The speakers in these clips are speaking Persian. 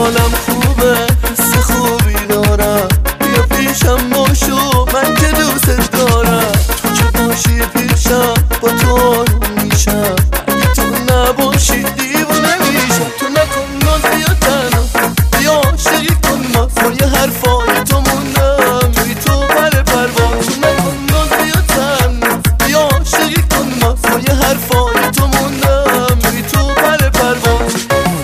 حالم خوبه، حس خوبی دارم، بیا پیشم باشو من که دوست دارم. تو که باشی پیشم با تو آروم میشم، اگه تو نباشی دیوونه میشم. تو نکن ناز بیا تنها، بیا عاشقی کن ناز، با یه حرفای تو موندم بی تو پر پرواز. تو نکن ناز بیا تنها، بیا عاشقی کن ناز، با یه حرفای تو موندم بی تو پر پرواز.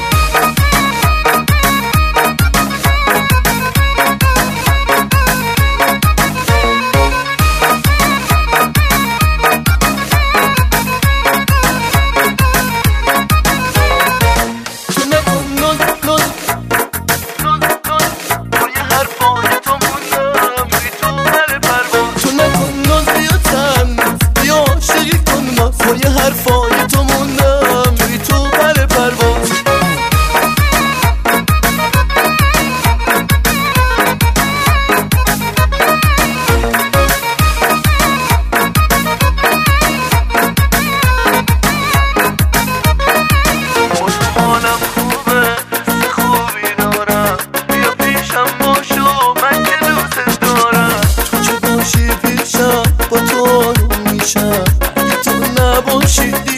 با یه حرفای تو موندم بی تو پر پرواز. حالم خوبه، حس خوبی دارم، بیا پیشم باشو من که دوست دارم. تو که باشی پیشم با تو آروم میشم، اگه تو نباشی